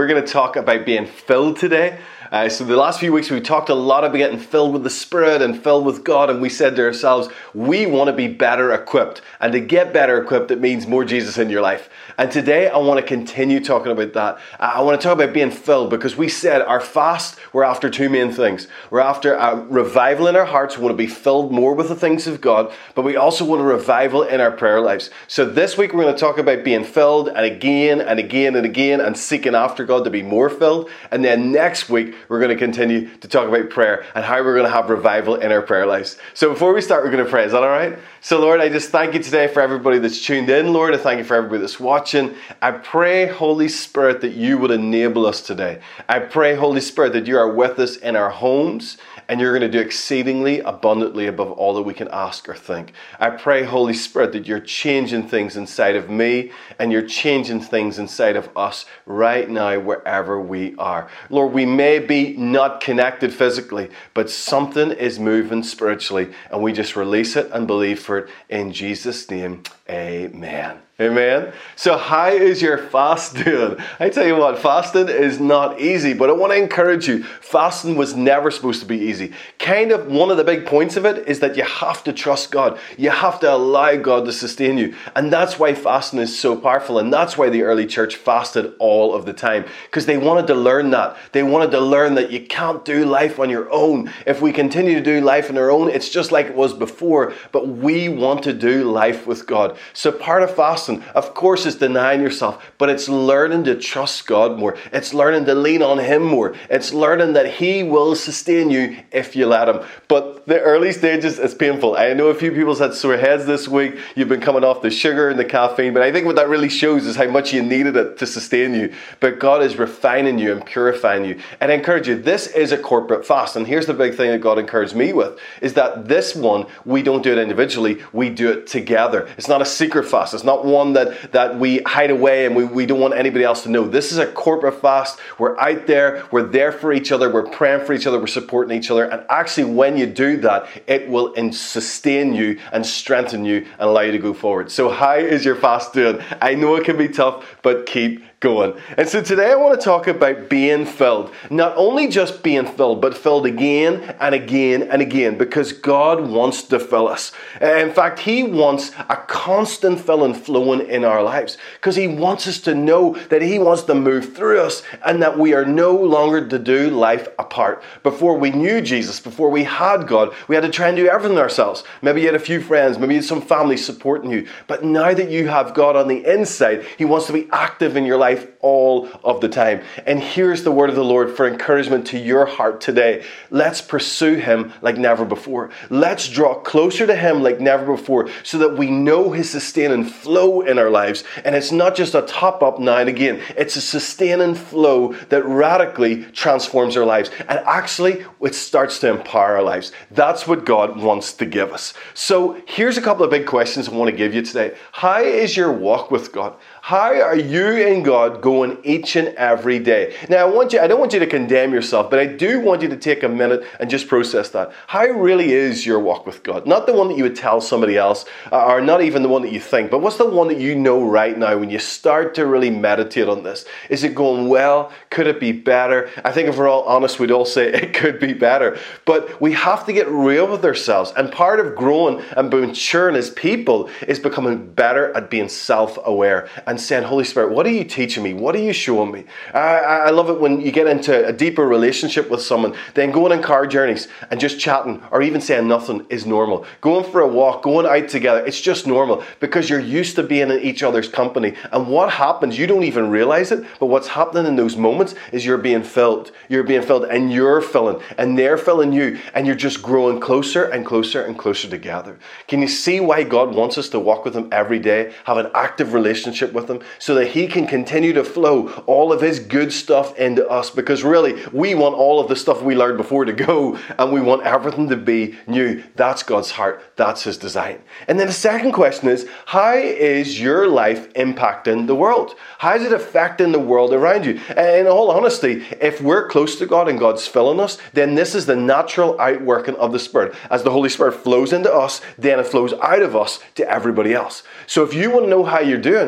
we're going to talk about being filled today. So the last few weeks we talked a lot about getting filled with the Spirit and filled with God, and we said to ourselves, we want to be better equipped. And to get better equipped, it means more Jesus in your life. And today I want to continue talking about that. I want to talk about being filled, because we said our fast, we're after two main things. We're after a revival in our hearts. We want to be filled more with the things of God, but we also want a revival in our prayer lives. So this week we're going to talk about being filled, and again and again and again, and seeking after God to be more filled. And then next week we're going to continue to talk about prayer and how we're going to have revival in our prayer lives. So before we start, we're going to pray. Is that all right? So Lord, I just thank you today for everybody that's tuned in. Lord, I thank you for everybody that's watching. I pray, Holy Spirit, that you would enable us today. I pray, Holy Spirit, that you are with us in our homes, and you're going to do exceedingly abundantly above all that we can ask or think. I pray, Holy Spirit, that you're changing things inside of me, and you're changing things inside of us right now, wherever we are. Lord, we may be not connected physically, but something is moving spiritually, and we just release it and believe for it in Jesus' name. Amen. Amen. So how is your fast doing? I tell you what, fasting is not easy, but I want to encourage you. Fasting was never supposed to be easy. Kind of one of the big points of it is that you have to trust God. You have to allow God to sustain you. And that's why fasting is so powerful. And that's why the early church fasted all of the time, because they wanted to learn that. They wanted to learn that you can't do life on your own. If we continue to do life on our own, it's just like it was before. But we want to do life with God. So part of fasting, of course, is denying yourself, but it's learning to trust God more. It's learning to lean on Him more. It's learning that He will sustain you if you let Him. But the early stages is painful. I know a few people's had sore heads this week. You've been coming off the sugar and the caffeine, but I think what that really shows is how much you needed it to sustain you. But God is refining you and purifying you. And I encourage you, this is a corporate fast. And here's the big thing that God encouraged me with, is that this one, we don't do it individually, we do it together. It's not a secret fast. It's not one that we hide away and we don't want anybody else to know. This is a corporate fast. We're out there, we're there for each other, we're praying for each other, we're supporting each other. And actually, when you do that, it will sustain you and strengthen you and allow you to go forward. So how is your fast doing? I know it can be tough, but keep going. And so today I want to talk about being filled. Not only just being filled, but filled again and again and again, because God wants to fill us. In fact, He wants a constant filling flowing in our lives, because He wants us to know that He wants to move through us and that we are no longer to do life apart. Before we knew Jesus, before we had God, we had to try and do everything ourselves. Maybe you had a few friends, maybe you had some family supporting you. But now that you have God on the inside, He wants to be active in your life all of the time. And here's the word of the Lord for encouragement to your heart today. Let's pursue Him like never before. Let's draw closer to Him like never before, so that we know His sustaining flow in our lives. And it's not just a top up now and again. It's a sustaining flow that radically transforms our lives. And actually, it starts to empower our lives. That's what God wants to give us. So here's a couple of big questions I want to give you today. How is your walk with God? How are you and God going each and every day? Now, I don't want you to condemn yourself, but I do want you to take a minute and just process that. How really is your walk with God? Not the one that you would tell somebody else, or not even the one that you think, but what's the one that you know right now when you start to really meditate on this? Is it going well? Could it be better? I think if we're all honest, we'd all say it could be better. But we have to get real with ourselves. And part of growing and maturing as people is becoming better at being self-aware and saying, Holy Spirit, what are you teaching me? What are you showing me? I love it when you get into a deeper relationship with someone, then going on car journeys and just chatting or even saying nothing is normal. Going for a walk, going out together, it's just normal, because you're used to being in each other's company. And what happens, you don't even realize it, but what's happening in those moments is you're being filled. You're being filled and you're filling and they're filling you, and you're just growing closer and closer and closer together. Can you see why God wants us to walk with Him every day, have an active relationship with Him, so that He can continue to flow all of His good stuff into us? Because really, we want all of the stuff we learned before to go, and we want everything to be new. That's God's heart. That's His design. And then the second question is, how is your life impacting the world? How is it affecting the world around you? And in all honesty, if we're close to God and God's filling us, then this is the natural outworking of the Spirit. As the Holy Spirit flows into us, then it flows out of us to everybody else. So if you want to know how you're doing, you ask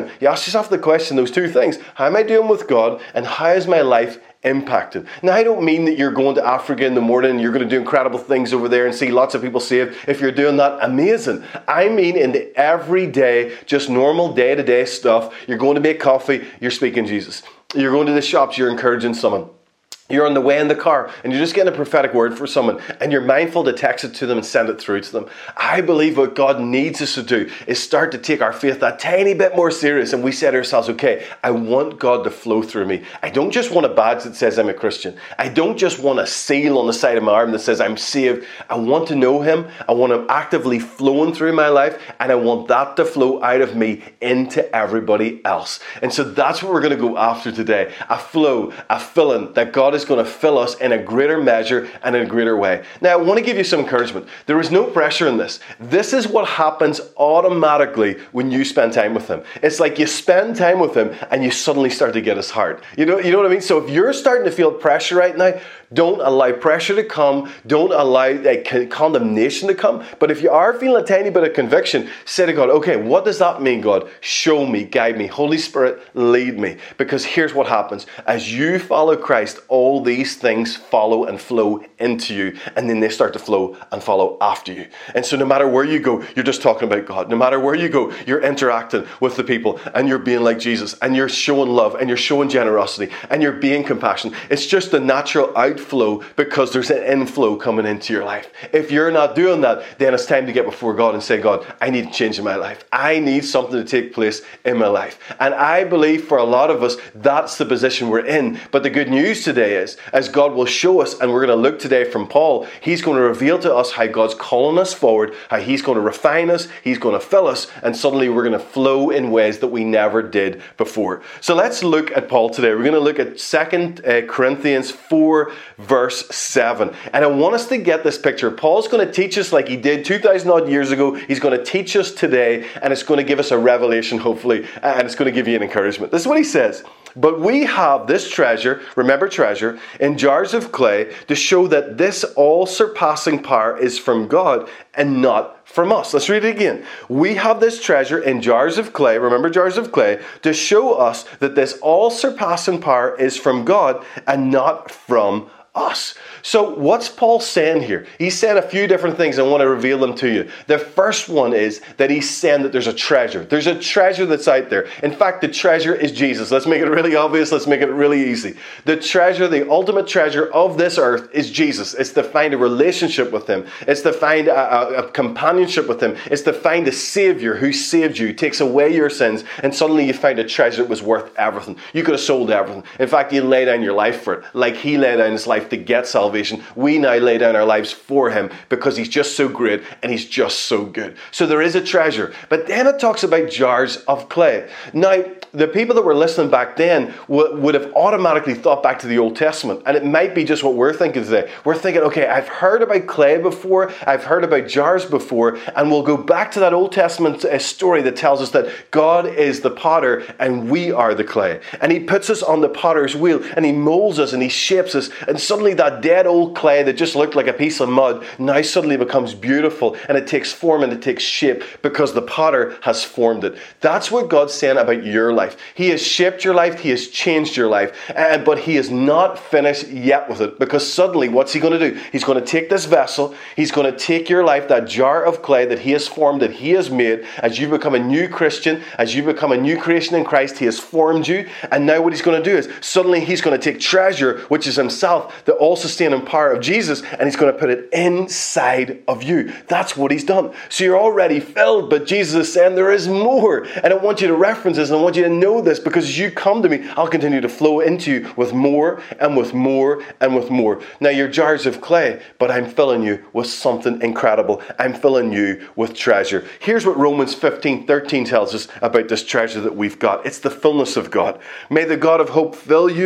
ask yourself the question, those two things. How am I doing with God, and how is my life impacted? Now, I don't mean that you're going to Africa in the morning and you're going to do incredible things over there and see lots of people saved. If you're doing that, amazing. I mean in the everyday, just normal day-to-day stuff. You're going to make coffee, you're speaking Jesus. You're going to the shops, you're encouraging someone. You're on the way in the car and you're just getting a prophetic word for someone and you're mindful to text it to them and send it through to them. I believe what God needs us to do is start to take our faith that tiny bit more serious, and we say to ourselves, okay, I want God to flow through me. I don't just want a badge that says I'm a Christian. I don't just want a seal on the side of my arm that says I'm saved. I want to know Him. I want Him actively flowing through my life, and I want that to flow out of me into everybody else. And so that's what we're going to go after today. A flow, a filling that God is going to fill us in a greater measure and in a greater way. Now, I want to give you some encouragement. There is no pressure in this. This is what happens automatically when you spend time with Him. It's like you spend time with Him and you suddenly start to get His heart. You know what I mean? So if you're starting to feel pressure right now, don't allow pressure to come. Don't allow condemnation to come. But if you are feeling a tiny bit of conviction, say to God, okay, what does that mean, God? Show me, guide me. Holy Spirit, lead me. Because here's what happens. As you follow Christ, all these things follow and flow into you. And then they start to flow and follow after you. And so no matter where you go, you're just talking about God. No matter where you go, you're interacting with the people and you're being like Jesus and you're showing love and you're showing generosity and you're being compassionate. It's just a natural outflow because there's an inflow coming into your life. If you're not doing that, then it's time to get before God and say, God, I need to change in my life. I need something to take place in my life. And I believe for a lot of us, that's the position we're in. But the good news today is, as God will show us, and we're going to look today from Paul, he's going to reveal to us how God's calling us forward, how He's going to refine us, He's going to fill us, and suddenly we're going to flow in ways that we never did before. So let's look at Paul today. We're going to look at 2 Corinthians 4, verse 7. And I want us to get this picture. Paul's going to teach us like he did 2,000 odd years ago. He's going to teach us today, and it's going to give us a revelation, hopefully, and it's going to give you an encouragement. This is what he says. But we have this treasure, remember treasure, in jars of clay to show that this all-surpassing power is from God and not from us. Let's read it again. We have this treasure in jars of clay, remember jars of clay, to show us that this all-surpassing power is from God and not from us. So what's Paul saying here? He's saying a few different things. I want to reveal them to you. The first one is that he's saying that there's a treasure. There's a treasure that's out there. In fact, the treasure is Jesus. Let's make it really obvious. Let's make it really easy. The treasure, the ultimate treasure of this earth is Jesus. It's to find a relationship with Him. It's to find a companionship with Him. It's to find a Savior who saved you, takes away your sins, and suddenly you find a treasure that was worth everything. You could have sold everything. In fact, you lay down your life for it, like He laid down His life to get salvation. We now lay down our lives for Him because He's just so great and He's just so good. So there is a treasure. But then it talks about jars of clay. Now, the people that were listening back then would have automatically thought back to the Old Testament. And it might be just what we're thinking today. We're thinking, okay, I've heard about clay before. I've heard about jars before. And we'll go back to that Old Testament story that tells us that God is the potter and we are the clay. And He puts us on the potter's wheel and He molds us and He shapes us. And suddenly that dead old clay that just looked like a piece of mud now suddenly becomes beautiful and it takes form and it takes shape because the potter has formed it. That's what God's saying about your life. He has shaped your life. He has changed your life. But He is not finished yet with it, because suddenly what's He going to do? He's going to take this vessel. He's going to take your life, that jar of clay that He has formed, that He has made. As you become a new Christian, as you become a new creation in Christ, He has formed you. And now what He's going to do is suddenly He's going to take treasure, which is Himself, the all-sustaining power of Jesus, and He's going to put it inside of you. That's what He's done. So you're already filled, but Jesus is saying there is more. And I want you to reference this, and I want you to know this, because as you come to me, I'll continue to flow into you with more and with more and with more. Now you're jars of clay, but I'm filling you with something incredible. I'm filling you with treasure. Here's what Romans 15:13 tells us about this treasure that we've got. It's the fullness of God. May the God of hope fill you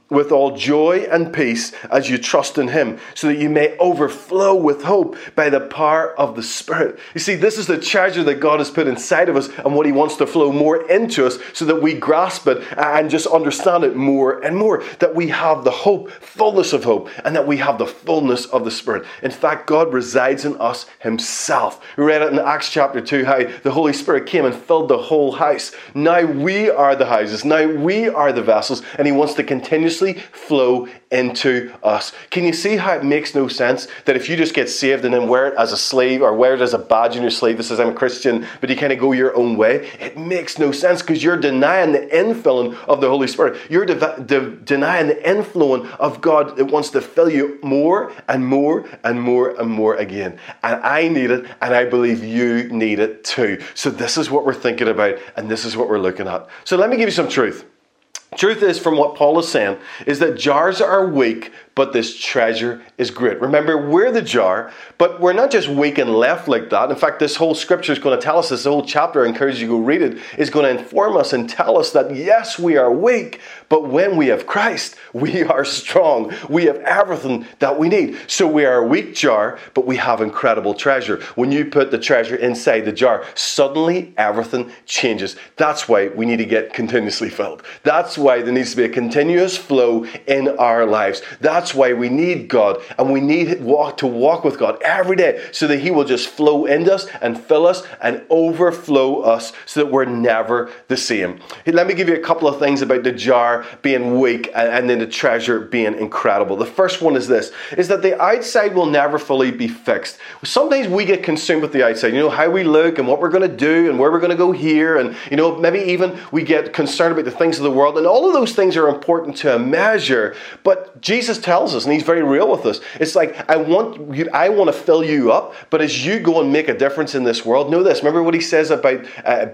with all joy and peace as you trust in him, so that you may overflow with hope by the power of the Spirit. You see, this is the treasure that God has put inside of us and what he wants to flow more into us so that we grasp it and just understand it more and more. That we have the hope, fullness of hope, and that we have the fullness of the Spirit. In fact, God resides in us himself. We read it in Acts chapter 2, how the Holy Spirit came and filled the whole house. Now we are the houses. Now we are the vessels, and he wants to continuously flow into us. Can you see how it makes no sense that if you just get saved and then wear it as a sleeve or wear it as a badge on your sleeve that says I'm a Christian, but you kind of go your own way? It makes no sense, because you're denying the infilling of the Holy Spirit. You're denying the inflowing of God that wants to fill you more and more and more and more again. And I need it, and I believe you need it too. So this is what we're thinking about, and this is what we're looking at. So let me give you some truth. Truth is, from what Paul is saying, is that jars are weak, but this treasure is great. Remember, we're the jar, but we're not just weak and left like that. In fact, this whole scripture is going to tell us, this whole chapter, I encourage you to go read it, is going to inform us and tell us that yes, we are weak, but when we have Christ, we are strong. We have everything that we need. So we are a weak jar, but we have incredible treasure. When you put the treasure inside the jar, suddenly everything changes. That's why we need to get continuously filled. That's why there needs to be a continuous flow in our lives. That's why we need God, and we need to walk with God every day so that he will just flow into us and fill us and overflow us so that we're never the same. Let me give you a couple of things about the jar being weak and then the treasure being incredible. The first one is this, is that the outside will never fully be fixed. Sometimes we get consumed with the outside, how we look and what we're going to do and where we're going to go here, and maybe even we get concerned about the things of the world, and all of those things are important to a measure. But Jesus tells us, and he's very real with us, it's like, I want to fill you up, but as you go and make a difference in this world, know this. Remember what he says about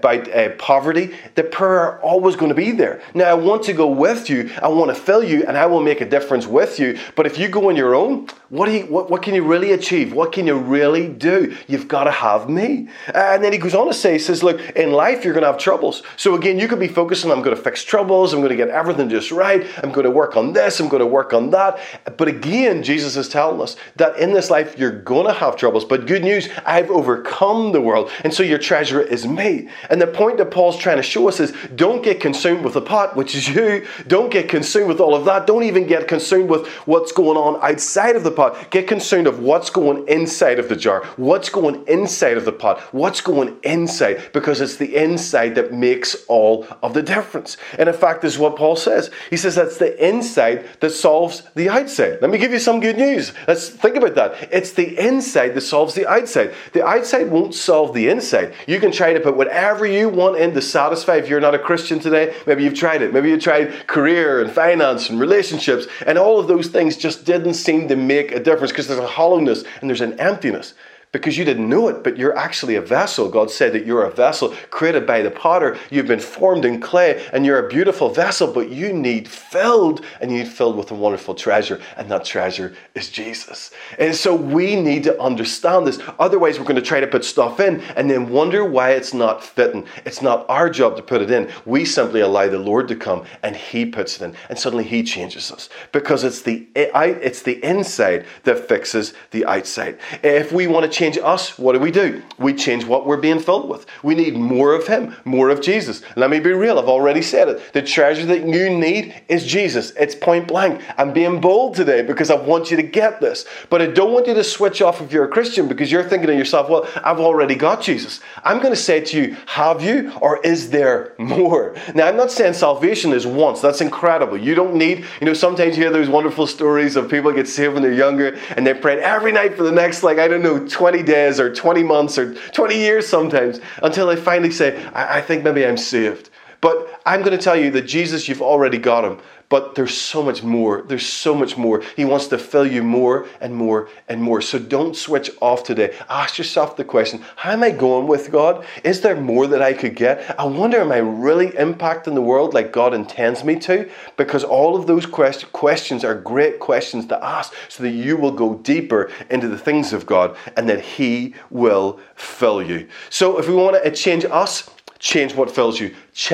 poverty? The poor are always going to be there. Now, I want to go with you, I want to fill you, and I will make a difference with you. But if you go on your own, what can you really achieve? What can you really do? You've got to have me. And then he goes on to say, he says, look, in life you're going to have troubles. So again, you could be focusing, I'm going to fix troubles, I'm going to get everything just right, I'm going to work on this, I'm going to work on that. But again, Jesus is telling us that in this life you're going to have troubles. But good news, I've overcome the world. And so your treasure is me. And the point that Paul's trying to show us is, don't get consumed with the pot, which is you. Don't get consumed with all of that. Don't even get consumed with what's going on outside of the pot. Get consumed of what's going inside of the jar. What's going inside of the pot. What's going inside. Because it's the inside that makes all of the difference. And in fact, this is what Paul says. He says that's the inside that solves the outside. Let me give you some good news. Let's think about that. It's the inside that solves the outside. The outside won't solve the inside. You can try to put whatever you want in to satisfy. If you're not a Christian today, maybe you've tried it. Maybe you tried career and finance and relationships, and all of those things just didn't seem to make a difference, because there's a hollowness and there's an emptiness. Because you didn't know it, but you're actually a vessel. God said that you're a vessel created by the potter. You've been formed in clay, and you're a beautiful vessel, but you need filled, and you need filled with a wonderful treasure, and that treasure is Jesus. And so we need to understand this. Otherwise, we're going to try to put stuff in and then wonder why it's not fitting. It's not our job to put it in. We simply allow the Lord to come, and he puts it in, and suddenly he changes us. Because it's the inside that fixes the outside. If we want to change us, what do? We change what we're being filled with. We need more of him, more of Jesus. Let me be real, I've already said it. The treasure that you need is Jesus. It's point blank. I'm being bold today because I want you to get this. But I don't want you to switch off if you're a Christian, because you're thinking to yourself, well, I've already got Jesus. I'm going to say to you, have you, or is there more? Now, I'm not saying salvation is once. That's incredible. You don't need, sometimes you hear those wonderful stories of people get saved when they're younger, and they pray every night for the next, 20 days or 20 months or 20 years sometimes, until they finally say, I think maybe I'm saved. But I'm going to tell you that Jesus, you've already got him. But there's so much more. There's so much more. He wants to fill you more and more and more. So don't switch off today. Ask yourself the question, how am I going with God? Is there more that I could get? I wonder, am I really impacting the world like God intends me to? Because all of those questions are great questions to ask, so that you will go deeper into the things of God, and that he will fill you. So if we want to change us, change what fills you. Check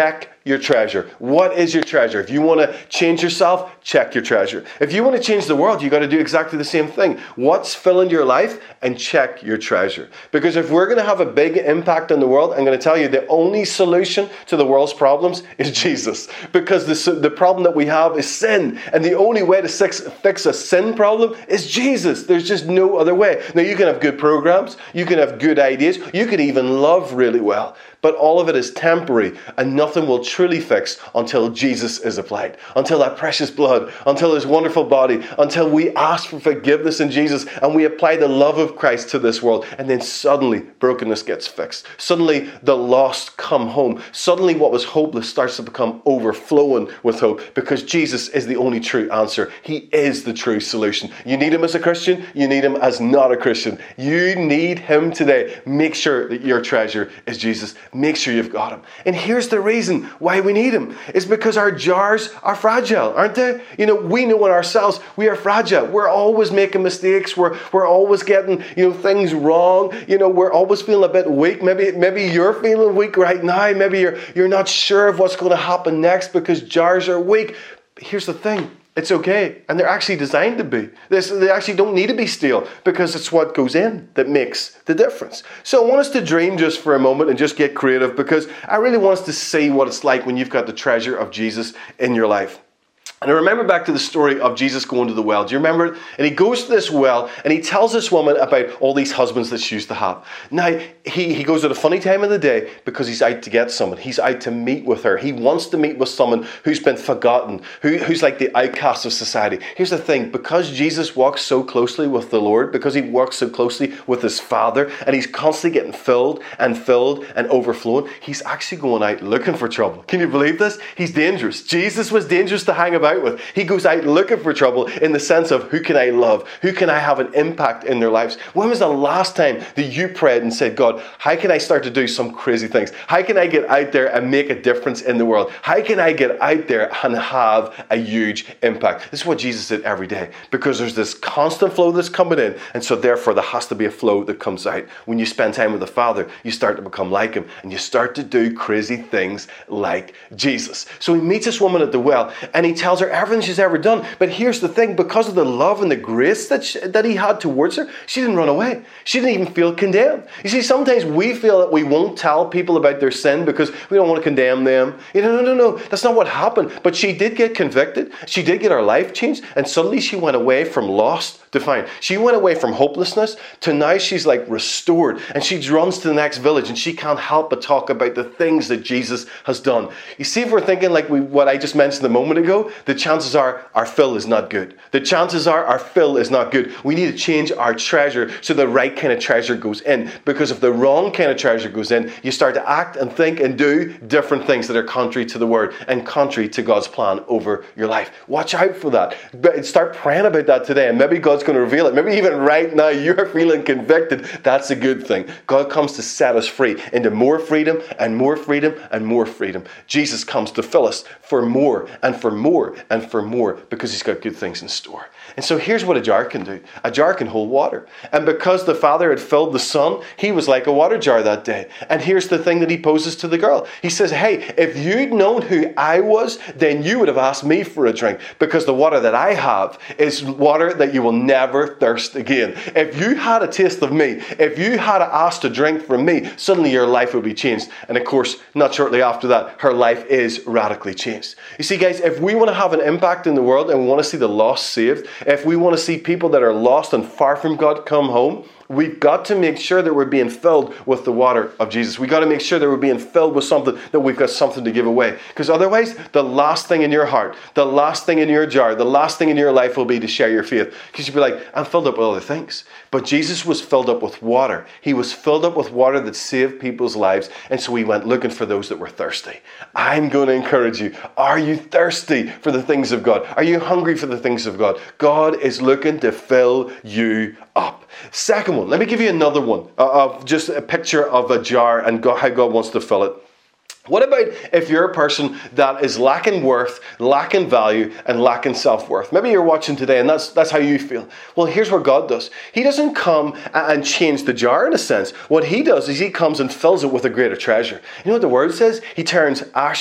your treasure. What is your treasure? If you want to change yourself, check your treasure. If you want to change the world, you got to do exactly the same thing. What's filling your life? And check your treasure. Because if we're going to have a big impact on the world, I'm going to tell you the only solution to the world's problems is Jesus. Because the problem that we have is sin. And the only way to fix a sin problem is Jesus. There's just no other way. Now, you can have good programs. You can have good ideas. You can even love really well. But all of it is temporary, and nothing will truly fix until Jesus is applied, until that precious blood, until his wonderful body, until we ask for forgiveness in Jesus and we apply the love of Christ to this world. And then suddenly brokenness gets fixed. Suddenly the lost come home. Suddenly what was hopeless starts to become overflowing with hope, because Jesus is the only true answer. He is the true solution. You need him as a Christian. You need him as not a Christian. You need him today. Make sure that your treasure is Jesus. Make sure you've got him. And here's the reason why we need him. It's because our jars are fragile, aren't they? We know in ourselves we are fragile. We're always making mistakes. We're always getting, things wrong. We're always feeling a bit weak. Maybe you're feeling weak right now. Maybe you're not sure of what's going to happen next because jars are weak. But here's the thing. It's okay. And they're actually designed to be. They actually don't need to be steel, because it's what goes in that makes the difference. So I want us to dream just for a moment and just get creative, because I really want us to see what it's like when you've got the treasure of Jesus in your life. And I remember back to the story of Jesus going to the well. Do you remember it? And he goes to this well and he tells this woman about all these husbands that she used to have. Now, he goes at a funny time of the day because he's out to get someone. He's out to meet with her. He wants to meet with someone who's been forgotten, who's like the outcast of society. Here's the thing. Because Jesus walks so closely with the Lord, because he walks so closely with his Father, and he's constantly getting filled and overflowing, he's actually going out looking for trouble. Can you believe this? He's dangerous. Jesus was dangerous to hang about with. He goes out looking for trouble in the sense of, who can I love? Who can I have an impact in their lives? When was the last time that you prayed and said, God, how can I start to do some crazy things? How can I get out there and make a difference in the world? How can I get out there and have a huge impact? This is what Jesus did every day, because there's this constant flow that's coming in, and so therefore there has to be a flow that comes out. When you spend time with the Father, you start to become like him, and you start to do crazy things like Jesus. So he meets this woman at the well, and he tells her everything she's ever done. But here's the thing, because of the love and the grace that he had towards her, she didn't run away. She didn't even feel condemned. You see, sometimes we feel that we won't tell people about their sin because we don't want to condemn them. No. That's not what happened. But she did get convicted. She did get her life changed. And suddenly she went away from lost to find. She went away from hopelessness to now she's like restored. And she runs to the next village and she can't help but talk about the things that Jesus has done. You see, if we're thinking like what I just mentioned a moment ago, the chances are our fill is not good. The chances are our fill is not good. We need to change our treasure so the right kind of treasure goes in. Because if the wrong kind of treasure goes in, you start to act and think and do different things that are contrary to the word and contrary to God's plan over your life. Watch out for that. But start praying about that today, and maybe God's going to reveal it. Maybe even right now you're feeling convicted. That's a good thing. God comes to set us free into more freedom and more freedom and more freedom. Jesus comes to fill us for more and for more and for more, because he's got good things in store. And so here's what a jar can do. A jar can hold water. And because the Father had filled the Son, he was like a water jar that day. And here's the thing that he poses to the girl. He says, hey, if you'd known who I was, then you would have asked me for a drink, because the water that I have is water that you will never thirst again. If you had a taste of me, if you had asked to drink from me, suddenly your life would be changed. And of course, not shortly after that, her life is radically changed. You see, guys, if we want to have an impact in the world and we want to see the lost saved, if we want to see people that are lost and far from God come home, we've got to make sure that we're being filled with the water of Jesus. We've got to make sure that we're being filled with something, that we've got something to give away. Because otherwise, the last thing in your heart, the last thing in your jar, the last thing in your life will be to share your faith. Because you'll be like, I'm filled up with other things. But Jesus was filled up with water. He was filled up with water that saved people's lives. And so he went looking for those that were thirsty. I'm going to encourage you. Are you thirsty for the things of God? Are you hungry for the things of God? God is looking to fill you up. Second one, let me give you another one of just a picture of a jar and how God wants to fill it. What about if you're a person that is lacking worth, lacking value, and lacking self-worth? Maybe you're watching today and that's how you feel. Well, here's what God does. He doesn't come and change the jar in a sense. What he does is he comes and fills it with a greater treasure. You know what the word says? He turns ashes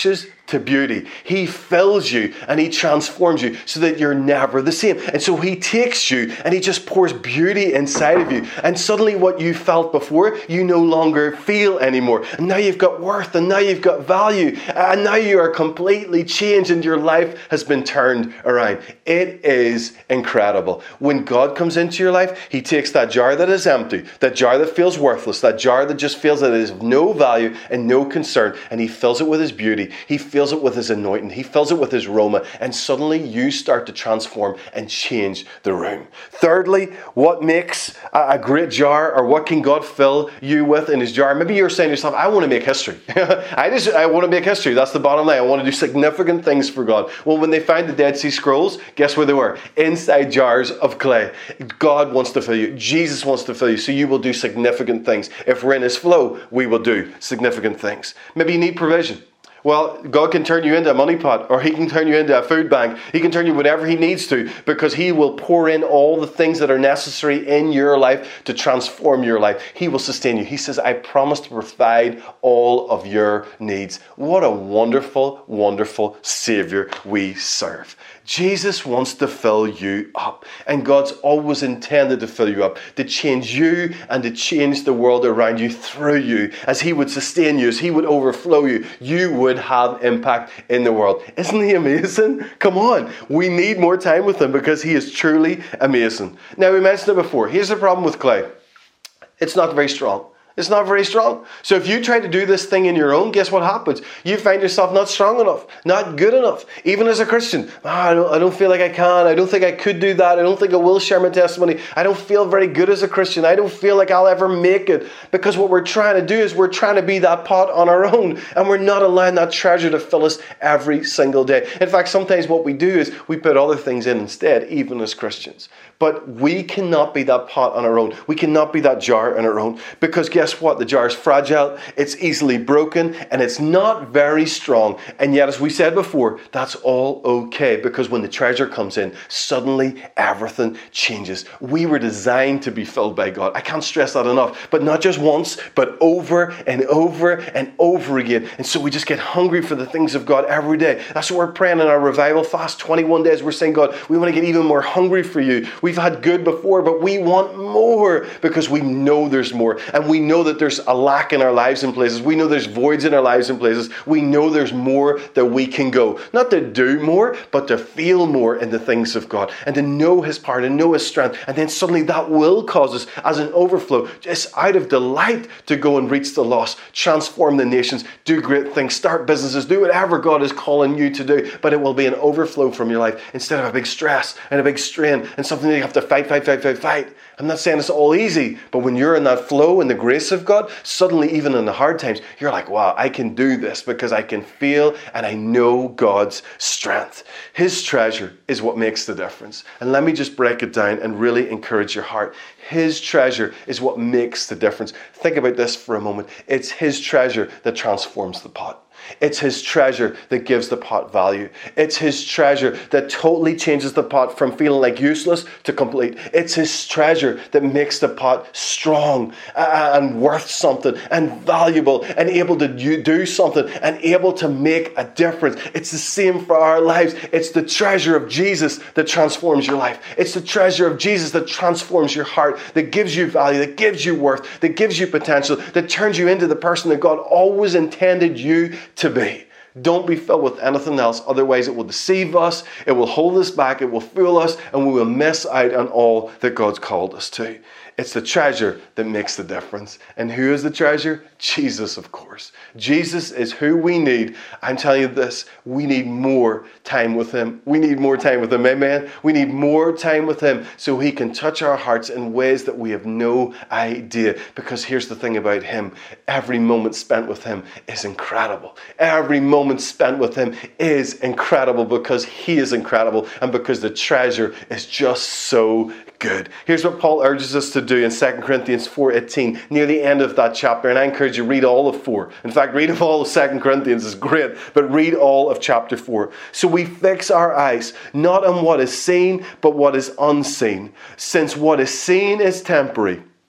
to beauty. He fills you and he transforms you so that you're never the same. And so he takes you and he just pours beauty inside of you. And suddenly what you felt before, you no longer feel anymore. And now you've got worth and now you've got value. And now you are completely changed and your life has been turned around. It is incredible. When God comes into your life, he takes that jar that is empty, that jar that feels worthless, that jar that just feels that it is of no value and no concern, and he fills it with his beauty. He fills it with his anointing. He fills it with his aroma, and suddenly you start to transform and change the room. Thirdly, what makes a great jar, or what can God fill you with in his jar? Maybe you're saying to yourself, I want to make history. I want to make history. That's the bottom line. I want to do significant things for God. Well, when they found the Dead Sea Scrolls, guess where they were? Inside jars of clay. God wants to fill you. Jesus wants to fill you, so you will do significant things. If we're in his flow, we will do significant things. Maybe you need provision. Well, God can turn you into a money pot, or he can turn you into a food bank. He can turn you whatever he needs to, because he will pour in all the things that are necessary in your life to transform your life. He will sustain you. He says, I promise to provide all of your needs. What a wonderful, wonderful Savior we serve. Jesus wants to fill you up. And God's always intended to fill you up, to change you and to change the world around you through you. As he would sustain you, as he would overflow you, you would have impact in the world. Isn't he amazing? Come on. We need more time with him because he is truly amazing. Now, we mentioned it before. Here's the problem with clay. It's not very strong. It's not very strong. So if you try to do this thing in your own, guess what happens? You find yourself not strong enough, not good enough. Even as a Christian, I don't feel like I can. I don't think I could do that. I don't think I will share my testimony. I don't feel very good as a Christian. I don't feel like I'll ever make it. Because what we're trying to do is we're trying to be that pot on our own. And we're not allowing that treasure to fill us every single day. In fact, sometimes what we do is we put other things in instead, even as Christians. But we cannot be that pot on our own. We cannot be that jar on our own. Because guess what? The jar is fragile, it's easily broken, and it's not very strong. And yet, as we said before, that's all okay. Because when the treasure comes in, suddenly everything changes. We were designed to be filled by God. I can't stress that enough. But not just once, but over and over and over again. And so we just get hungry for the things of God every day. That's what we're praying in our revival fast, 21 days. We're saying, God, we want to get even more hungry for you. We've had good before, but we want more because we know there's more. And we know that there's a lack in our lives in places. We know there's voids in our lives in places. We know there's more that we can go. Not to do more, but to feel more in the things of God and to know his power and know his strength. And then suddenly that will cause us as an overflow, just out of delight, to go and reach the lost, transform the nations, do great things, start businesses, do whatever God is calling you to do. But it will be an overflow from your life instead of a big stress and a big strain and something that you have to fight. I'm not saying it's all easy, but when you're in that flow and the grace of God, suddenly even in the hard times, you're like, wow, I can do this because I can feel and I know God's strength. His treasure is what makes the difference. And let me just break it down and really encourage your heart. His treasure is what makes the difference. Think about this for a moment. It's his treasure that transforms the pot. It's his treasure that gives the pot value. It's his treasure that totally changes the pot from feeling like useless to complete. It's his treasure that makes the pot strong and worth something and valuable and able to do something and able to make a difference. It's the same for our lives. It's the treasure of Jesus that transforms your life. It's the treasure of Jesus that transforms your heart, that gives you value, that gives you worth, that gives you potential, that turns you into the person that God always intended you to be. Don't be filled with anything else. Otherwise, it will deceive us. It will hold us back. It will fool us. And we will miss out on all that God's called us to. It's the treasure that makes the difference. And who is the treasure? Jesus, of course. Jesus is who we need. I'm telling you this, we need more time with him. We need more time with him, amen? We need more time with him so he can touch our hearts in ways that we have no idea. Because here's the thing about him. Every moment spent with him is incredible. Every moment spent with him is incredible because he is incredible and because the treasure is just so good. Here's what Paul urges us to do in 2 Corinthians 4:18, near the end of that chapter. And I encourage you, read all of 4. In fact, read all of 2 Corinthians is great, but read all of chapter 4. So we fix our eyes, not on what is seen, but what is unseen. Since what is seen is temporary,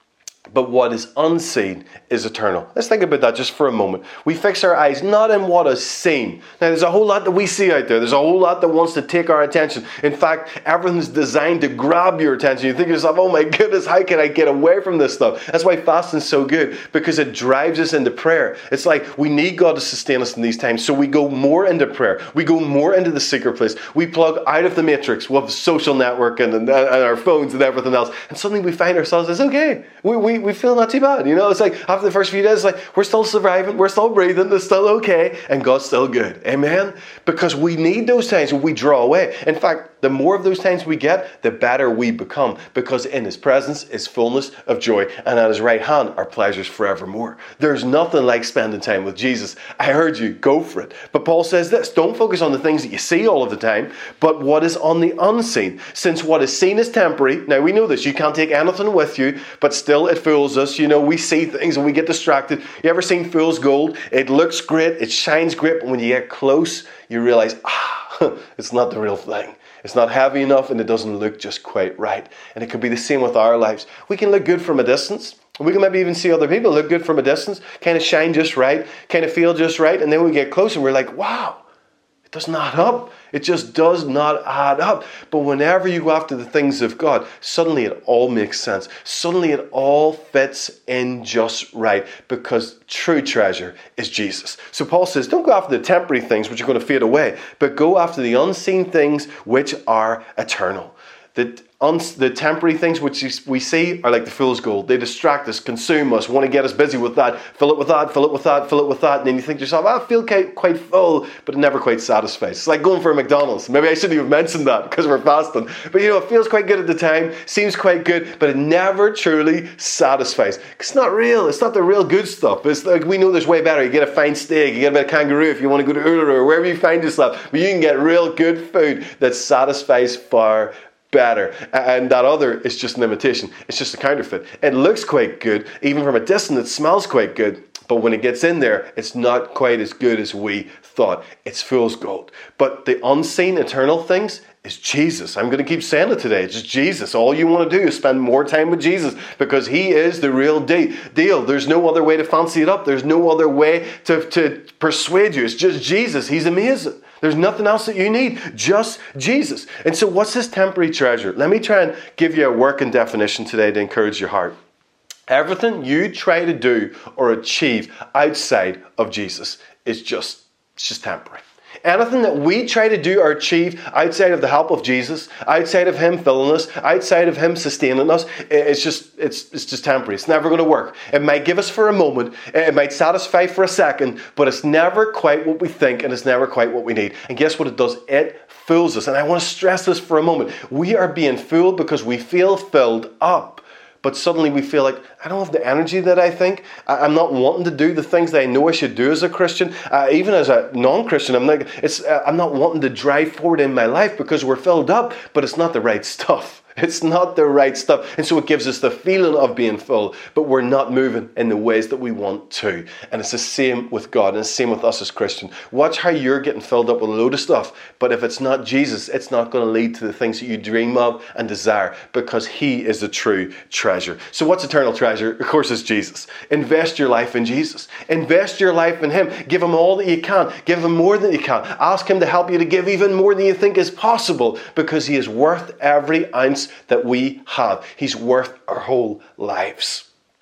But what is unseen is eternal. Let's think about that just for a moment. We fix our eyes not in what is seen. Now, there's a whole lot that we see out there. There's a whole lot that wants to take our attention. In fact, everything's designed to grab your attention. You think to yourself, oh my goodness, how can I get away from this stuff? That's why fasting's so good, because it drives us into prayer. It's like we need God to sustain us in these times, so we go more into prayer. We go more into the secret place. We plug out of the matrix with social network and our phones and everything else, and suddenly we find ourselves, it's okay. We feel not too bad. It's like after the first few days, it's like we're still surviving, we're still breathing, it's still okay, and God's still good. Amen? Because we need those times when we draw away. In fact, the more of those times we get, the better we become, because in His presence is fullness of joy, and at His right hand are pleasures forevermore. There's nothing like spending time with Jesus. I heard you, go for it. But Paul says this, don't focus on the things that you see all of the time, but what is on the unseen. Since what is seen is temporary. Now we know this, you can't take anything with you, but still it fools us. We see things and we get distracted. You ever seen fool's gold? It looks great, it shines great, but when you get close, you realize, it's not the real thing. It's not heavy enough and it doesn't look just quite right. And it could be the same with our lives. We can look good from a distance. We can maybe even see other people look good from a distance, kind of shine just right, kind of feel just right. And then we get close and we're like, wow, it doesn't add up. It just does not add up. But whenever you go after the things of God, suddenly it all makes sense. Suddenly it all fits in just right, because true treasure is Jesus. So Paul says, don't go after the temporary things which are going to fade away, but go after the unseen things which are eternal. The temporary things which we see are like the fool's gold. They distract us, consume us, want to get us busy with that. Fill it with that, fill it with that, fill it with that. And then you think to yourself, I feel quite full, but it never quite satisfies. It's like going for a McDonald's. Maybe I shouldn't have mentioned that because we're fasting. But it feels quite good at the time, seems quite good, but it never truly satisfies. It's not real. It's not the real good stuff. It's like, we know there's way better. You get a fine steak, you get a bit of kangaroo if you want to go to Uluru or wherever you find yourself. But you can get real good food that satisfies far better, and that other is just an imitation. It's just a counterfeit. It looks quite good, even from a distance it smells quite good, but when it gets in there, it's not quite as good as we thought. It's fool's gold. But the unseen eternal things is Jesus. I'm going to keep saying it today. It's just Jesus. All you want to do is spend more time with Jesus, because He is the real deal. There's no other way to fancy it up. There's no other way to persuade you. It's just Jesus. He's amazing. There's nothing else that you need, just Jesus. And so what's this temporary treasure? Let me try and give you a working definition today to encourage your heart. Everything you try to do or achieve outside of Jesus is just temporary. Anything that we try to do or achieve outside of the help of Jesus, outside of Him filling us, outside of Him sustaining us, it's just temporary. It's never going to work. It might give us for a moment, it might satisfy for a second, but it's never quite what we think, and it's never quite what we need. And guess what it does? It fools us. And I want to stress this for a moment. We are being fooled because we feel filled up. But suddenly we feel like, I don't have the energy that I think. I'm not wanting to do the things that I know I should do as a Christian. Even as a non-Christian, I'm not wanting to drive forward in my life because we're filled up, but it's not the right stuff. It's not the right stuff. And so it gives us the feeling of being full, but we're not moving in the ways that we want to. And it's the same with God, and it's the same with us as Christians. Watch how you're getting filled up with a load of stuff, but if it's not Jesus, it's not going to lead to the things that you dream of and desire, because He is the true treasure. So what's eternal treasure? Of course, it's Jesus. Invest your life in Jesus. Invest your life in Him. Give Him all that you can. Give Him more than you can. Ask Him to help you to give even more than you think is possible, because He is worth every ounce that we have. He's worth our whole lives.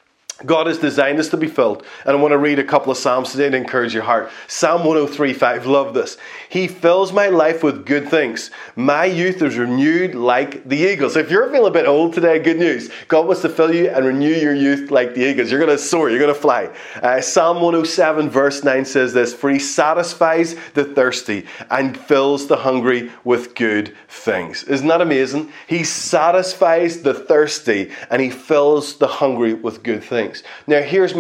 God has designed us to be filled. And I want to read a couple of Psalms today to encourage your heart. Psalm 103:5, love this. He fills my life with good things. My youth is renewed like the eagles. If you're feeling a bit old today, good news. God wants to fill you and renew your youth like the eagles. You're going to soar. You're going to fly. Psalm 107 verse 9 says this, for He satisfies the thirsty and fills the hungry with good things. Isn't that amazing? He satisfies the thirsty and He fills the hungry with good things. Now here's my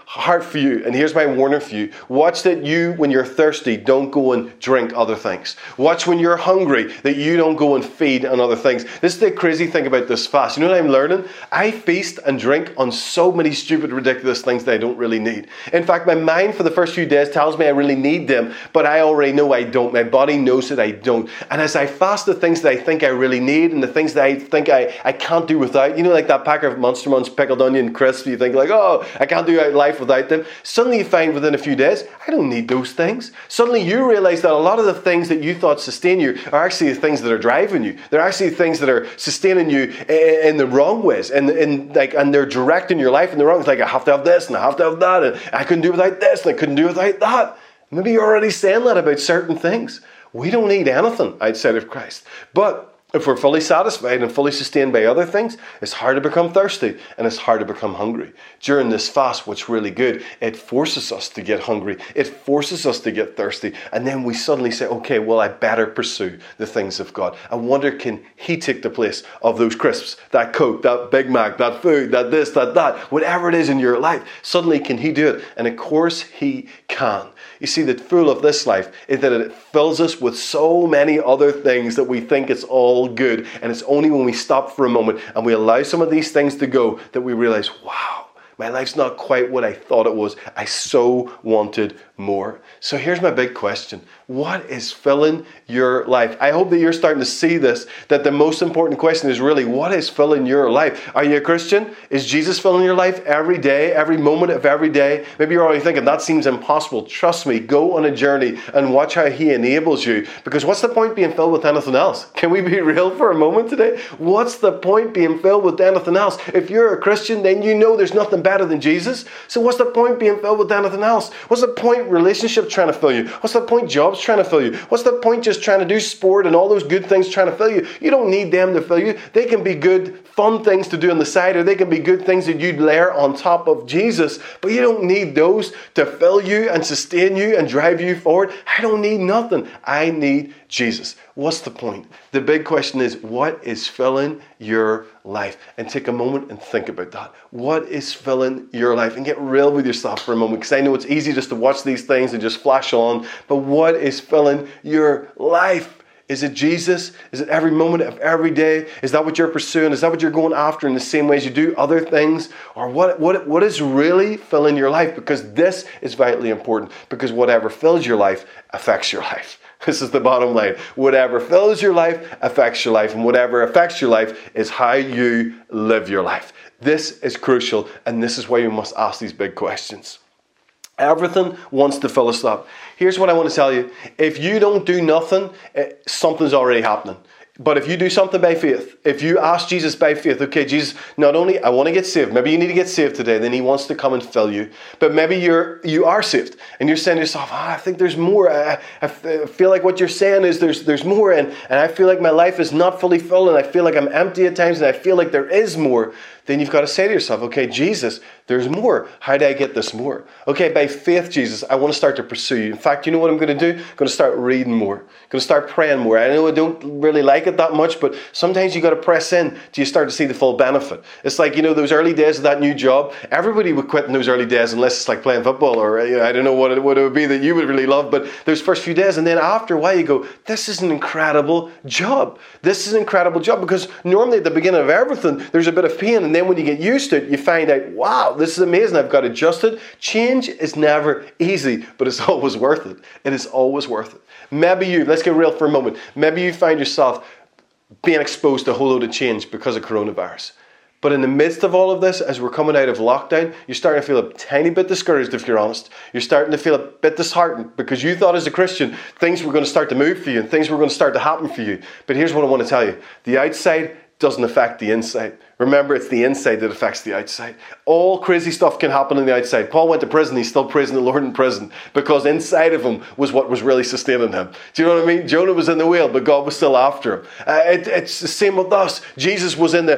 heart for you, and here's my warning for you. Watch that you, when you're thirsty, don't go and drink other things. Watch when you're hungry that you don't go and feed on other things. This is the crazy thing about this fast. You know what I'm learning? I feast and drink on so many stupid, ridiculous things that I don't really need. In fact, my mind for the first few days tells me I really need them, but I already know I don't. My body knows that I don't. And as I fast the things that I think I really need and the things that I think I can't do without, you know, like that pack of Monster Munch pickled onion crisps, you think like, oh, I can't do life without them. Suddenly you find within a few days, I don't need those things. Suddenly you realize that a lot of the things that you thought sustain you are actually the things that are driving you. They're actually things that are sustaining you in the wrong ways, and they're directing your life in the wrong. It's like, I have to have this and I have to have that, and I couldn't do without this and I couldn't do without that. Maybe you're already saying that about certain things. We don't need anything outside of Christ. But if we're fully satisfied and fully sustained by other things, it's hard to become thirsty and it's hard to become hungry. During this fast, what's really good, it forces us to get hungry. It forces us to get thirsty. And then we suddenly say, okay, well, I better pursue the things of God. I wonder, can He take the place of those crisps, that Coke, that Big Mac, that food, that this, that, whatever it is in your life? Suddenly, can He do it? And of course, He can. You see, the fool of this life is that it fills us with so many other things that we think it's all good. And it's only when we stop for a moment and we allow some of these things to go that we realize, wow, my life's not quite what I thought it was. I so wanted more. So here's my big question. What is filling your life? I hope that you're starting to see this, that the most important question is really, what is filling your life? Are you a Christian? Is Jesus filling your life every day, every moment of every day? Maybe you're already thinking, that seems impossible. Trust me, go on a journey and watch how He enables you. Because what's the point being filled with anything else? Can we be real for a moment today? What's the point being filled with anything else? If you're a Christian, then you know there's nothing better than Jesus. So what's the point being filled with anything else? What's the point relationships trying to fill you? What's the point jobs trying to fill you? What's the point just trying to do sport and all those good things trying to fill you? You don't need them to fill you. They can be good, fun things to do on the side, or they can be good things that you'd layer on top of Jesus, but you don't need those to fill you and sustain you and drive you forward. I don't need nothing. I need Jesus. What's the point? The big question is, what is filling your life? And take a moment and think about that. What is filling your life? And get real with yourself for a moment, because I know it's easy just to watch these things and just flash on, but what is filling your life? Is it Jesus? Is it every moment of every day? Is that what you're pursuing? Is that what you're going after in the same way as you do other things? Or what is really filling your life? Because this is vitally important, because whatever fills your life affects your life. This is the bottom line. Whatever fills your life affects your life, and whatever affects your life is how you live your life. This is crucial, and this is why you must ask these big questions. Everything wants to fill us up. Here's what I want to tell you. If you don't do nothing, something's already happening. But if you do something by faith, if you ask Jesus by faith, okay, Jesus, not only I want to get saved, maybe you need to get saved today, then He wants to come and fill you. But maybe you are saved and you're saying to yourself, I think there's more. I feel like what you're saying is there's more, and I feel like my life is not fully full, and I feel like I'm empty at times, and I feel like there is more. Then you've got to say to yourself, okay, Jesus, there's more. How do I get this more? Okay, by faith, Jesus, I want to start to pursue you. In fact, you know what I'm going to do? I'm going to start reading more. I'm going to start praying more. I know I don't really like it that much, but sometimes you got to press in till you start to see the full benefit. It's like, those early days of that new job, everybody would quit in those early days unless it's like playing football, or I don't know what it would be that you would really love, but those first few days, and then after a while you go, this is an incredible job. This is an incredible job, because normally at the beginning of everything, there's a bit of pain, and then when you get used to it, you find out, wow, this is amazing. I've got adjusted. Change is never easy, but it's always worth it. It is always worth it. Maybe let's get real for a moment. Maybe you find yourself being exposed to a whole load of change because of coronavirus. But in the midst of all of this, as we're coming out of lockdown, you're starting to feel a tiny bit discouraged, if you're honest. You're starting to feel a bit disheartened because you thought as a Christian, things were going to start to move for you and things were going to start to happen for you. But here's what I want to tell you. The outside doesn't affect the inside. Remember, it's the inside that affects the outside. All crazy stuff can happen on the outside. Paul went to prison. He's still praising the Lord in prison because inside of him was what was really sustaining him. Do you know what I mean? Jonah was in the whale, but God was still after him. It's the same with us. Jesus was in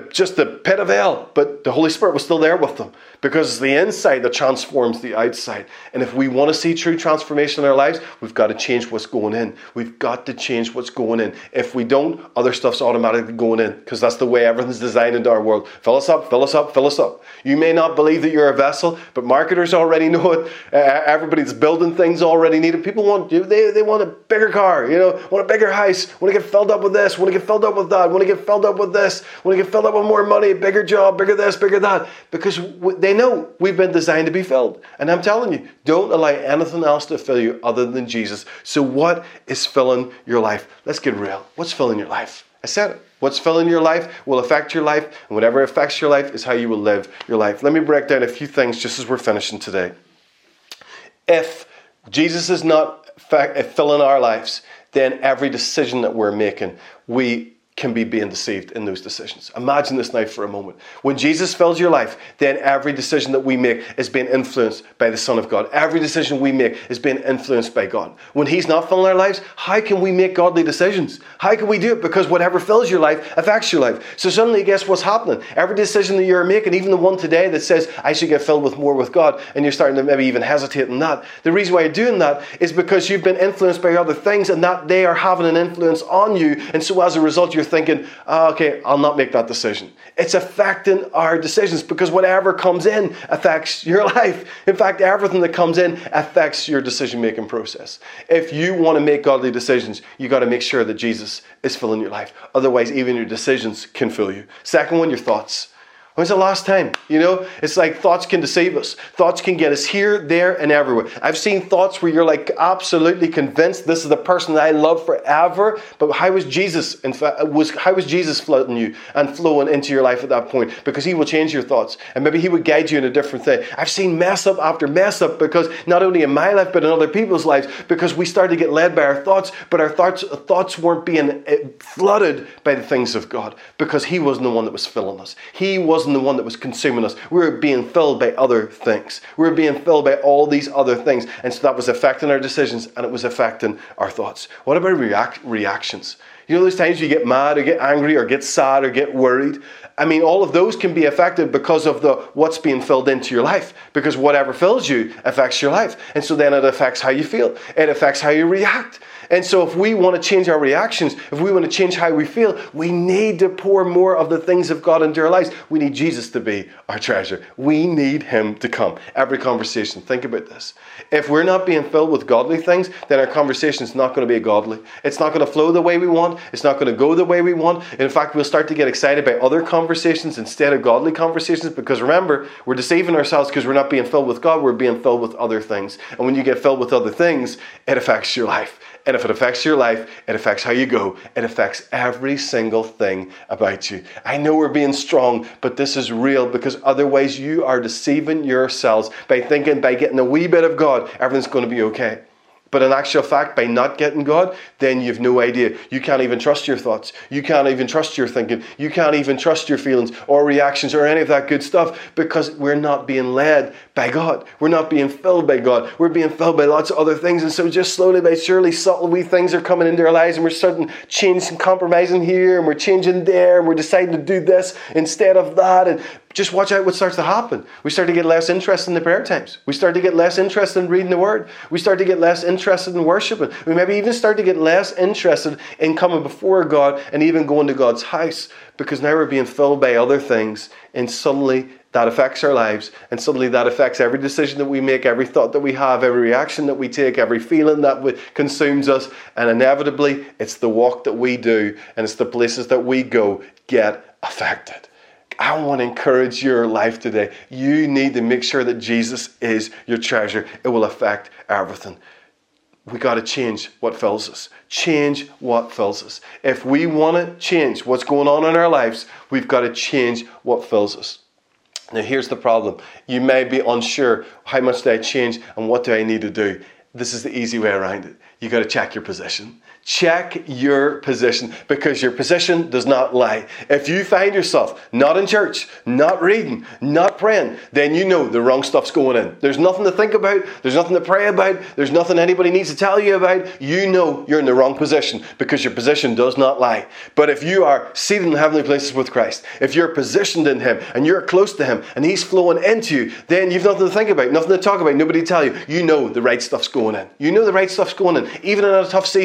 the pit of hell, but the Holy Spirit was still there with them, because it's the inside that transforms the outside. And if we want to see true transformation in our lives, we've got to change what's going in. We've got to change what's going in. If we don't, other stuff's automatically going in, because that's the way everything's designed designed into our world. Fill us up, fill us up, fill us up. You may not believe that you're a vessel, but marketers already know it. Everybody that's building things already need it. People want they want a bigger car, want a bigger house, want to get filled up with this, want to get filled up with that, want to get filled up with this, want to get filled up with more money, bigger job, bigger this, bigger that, because they know we've been designed to be filled. And I'm telling you, don't allow anything else to fill you other than Jesus. So what is filling your life? Let's get real. What's filling your life? I said it. What's filling your life will affect your life, and whatever affects your life is how you will live your life. Let me break down a few things just as we're finishing today. If Jesus is not filling our lives, then every decision that we're making, we can be being deceived in those decisions. Imagine this now for a moment. When Jesus fills your life, then every decision that we make is being influenced by the Son of God. Every decision we make is being influenced by God. When He's not filling our lives, how can we make godly decisions? How can we do it? Because whatever fills your life affects your life. So suddenly, guess what's happening? Every decision that you're making, even the one today that says, I should get filled with more with God, and you're starting to maybe even hesitate in that. The reason why you're doing that is because you've been influenced by other things, and that they are having an influence on you. And so as a result, you're thinking, okay, I'll not make that decision. It's affecting our decisions because whatever comes in affects your life. In fact, everything that comes in affects your decision-making process. If you want to make godly decisions, you got to make sure that Jesus is filling your life. Otherwise, even your decisions can fill you. Second one, your thoughts. When's the last time? It's like thoughts can deceive us. Thoughts can get us here, there, and everywhere. I've seen thoughts where you're like absolutely convinced this is the person that I love forever. But how was Jesus? How was Jesus flooding you and flowing into your life at that point? Because He will change your thoughts, and maybe He would guide you in a different thing. I've seen mess up after mess up because not only in my life but in other people's lives, because we started to get led by our thoughts, but our thoughts weren't being flooded by the things of God because He wasn't the one that was filling us. He wasn't the one that was consuming us. We were being filled by other things. We were being filled by all these other things. And so that was affecting our decisions, and it was affecting our thoughts. What about reactions? Those times you get mad or get angry or get sad or get worried. All of those can be affected because of what's being filled into your life. Because whatever fills you affects your life. And so then it affects how you feel. It affects how you react. And so if we want to change our reactions, if we want to change how we feel, we need to pour more of the things of God into our lives. We need Jesus to be our treasure. We need Him to come. Every conversation, think about this. If we're not being filled with godly things, then our conversation is not going to be godly. It's not going to flow the way we want. It's not going to go the way we want. In fact, we'll start to get excited by other conversations instead of godly conversations, because remember, we're deceiving ourselves because we're not being filled with God. We're being filled with other things. And when you get filled with other things, it affects your life. And if it affects your life, it affects how you go. It affects every single thing about you. I know we're being strong, but this is real, because otherwise you are deceiving yourselves by thinking by getting a wee bit of God, everything's going to be okay. But in actual fact, by not getting God, then you've no idea. You can't even trust your thoughts. You can't even trust your thinking. You can't even trust your feelings or reactions or any of that good stuff, because we're not being led by God. We're not being filled by God. We're being filled by lots of other things. And so just slowly but surely, subtle wee things are coming into our lives, and we're starting to change and compromising here, and we're changing there, and we're deciding to do this instead of that. And just watch out what starts to happen. We start to get less interested in the prayer times. We start to get less interested in reading the Word. We start to get less interested in worshiping. We maybe even start to get less interested in coming before God and even going to God's house, because now we're being filled by other things, and suddenly that affects our lives, and suddenly that affects every decision that we make, every thought that we have, every reaction that we take, every feeling that consumes us, and inevitably it's the walk that we do and it's the places that we go get affected. I want to encourage your life today. You need to make sure that Jesus is your treasure. It will affect everything. We got to change what fills us. Change what fills us. If we want to change what's going on in our lives, we've got to change what fills us. Now here's the problem. You may be unsure, how much do I change and what do I need to do? This is the easy way around it. You got to check your position. Check your position, because your position does not lie. If you find yourself not in church, not reading, not praying, then you know the wrong stuff's going in. There's nothing to think about. There's nothing to pray about. There's nothing anybody needs to tell you about. You know you're in the wrong position, because your position does not lie. But if you are seated in heavenly places with Christ, if you're positioned in Him and you're close to Him and He's flowing into you, then you've nothing to think about, nothing to talk about, nobody to tell you. You know the right stuff's going in. You know the right stuff's going in. Even in a tough season,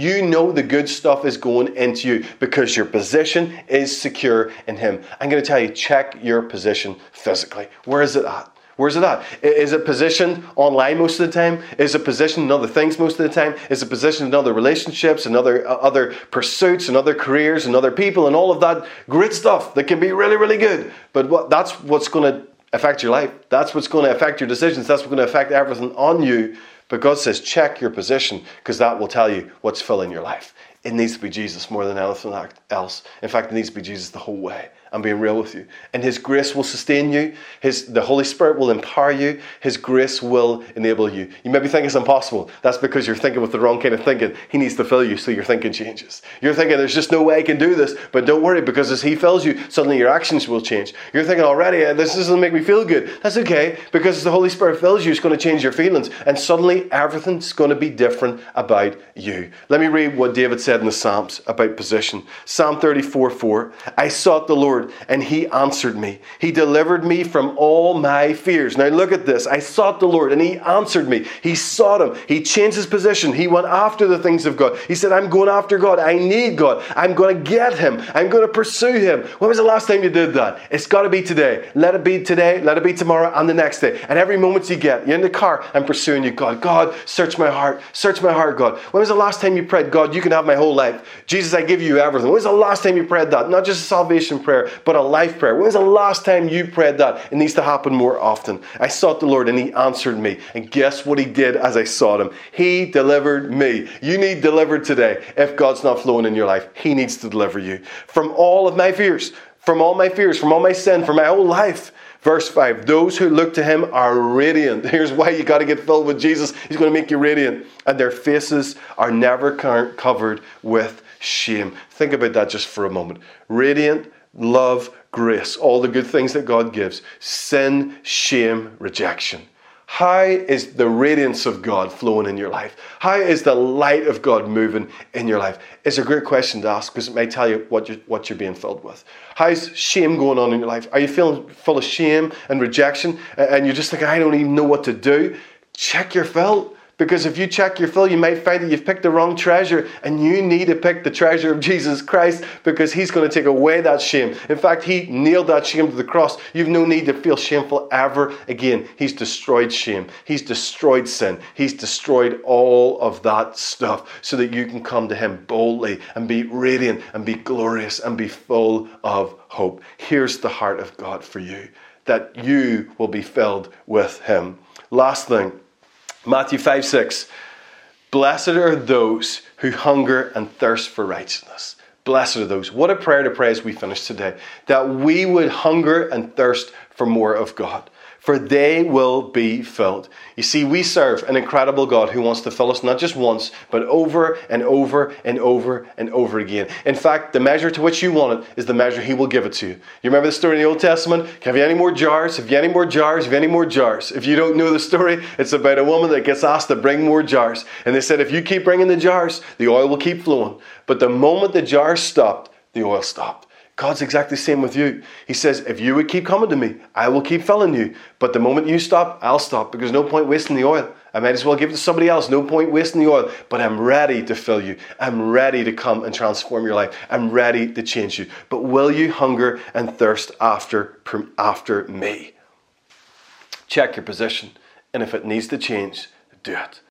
you know the good stuff is going into you because your position is secure in Him. I'm going to tell you, check your position physically. Where is it at? Where's it at? Is it positioned online most of the time? Is it positioned in other things most of the time? Is it positioned in other relationships and other pursuits and other careers and other people and all of that great stuff that can be really, really good? But that's what's going to affect your life. That's what's going to affect your decisions. That's what's going to affect everything on you. But God says, check your position, because that will tell you what's filling your life. It needs to be Jesus more than anything else. In fact, it needs to be Jesus the whole way. I'm being real with you. And His grace will sustain you. The Holy Spirit will empower you. His grace will enable you. You may be thinking it's impossible. That's because you're thinking with the wrong kind of thinking. He needs to fill you, so your thinking changes. You're thinking, there's just no way I can do this. But don't worry, because as He fills you, suddenly your actions will change. You're thinking already, this doesn't make me feel good. That's okay, because as the Holy Spirit fills you, it's going to change your feelings. And suddenly everything's going to be different about you. Let me read what David said in the Psalms about position. Psalm 34:4. I sought the Lord, and He answered me. He delivered me from all my fears. Now look at this. I sought the Lord, and He answered me. He sought Him. He changed his position. He went after the things of God. He said, I'm going after God. I need God. I'm going to get Him. I'm going to pursue Him. When was the last time you did that? It's got to be today. Let it be today. Let it be tomorrow and the next day. And every moment you get, you're in the car, I'm pursuing you, God. God, search my heart. Search my heart, God. When was the last time you prayed, God, you can have my whole life. Jesus, I give you everything. When was the last time you prayed that? Not just a salvation prayer, but a life prayer. When was the last time you prayed that? It needs to happen more often. I sought the Lord, and He answered me. And guess what He did as I sought Him? He delivered me. You need delivered today. If God's not flowing in your life, He needs to deliver you from all of my fears, from all my fears, from all my sin, from my whole life. Verse 5, those who look to Him are radiant. Here's why you got to get filled with Jesus. He's going to make you radiant. And their faces are never covered with shame. Think about that just for a moment. Radiant, love, grace, all the good things that God gives. Sin, shame, rejection. How is the radiance of God flowing in your life? How is the light of God moving in your life? It's a great question to ask, because it may tell you what you're being filled with. How's shame going on in your life? Are you feeling full of shame and rejection, and you're just thinking, I don't even know what to do? Check your fill. Because if you check your fill, you might find that you've picked the wrong treasure, and you need to pick the treasure of Jesus Christ, because He's going to take away that shame. In fact, He nailed that shame to the cross. You've no need to feel shameful ever again. He's destroyed shame. He's destroyed sin. He's destroyed all of that stuff so that you can come to Him boldly and be radiant and be glorious and be full of hope. Here's the heart of God for you, that you will be filled with Him. Last thing. Matthew 5:6. Blessed are those who hunger and thirst for righteousness. Blessed are those. What a prayer to pray as we finish today. That we would hunger and thirst for more of God, for they will be filled. You see, we serve an incredible God who wants to fill us not just once, but over and over and over and over again. In fact, the measure to which you want it is the measure He will give it to you. You remember the story in the Old Testament? Have you any more jars? Have you any more jars? Have you any more jars? If you don't know the story, it's about a woman that gets asked to bring more jars. And they said, if you keep bringing the jars, the oil will keep flowing. But the moment the jars stopped, the oil stopped. God's exactly the same with you. He says, if you would keep coming to me, I will keep filling you. But the moment you stop, I'll stop, because no point wasting the oil. I might as well give it to somebody else. No point wasting the oil. But I'm ready to fill you. I'm ready to come and transform your life. I'm ready to change you. But will you hunger and thirst after me? Check your position. And if it needs to change, do it.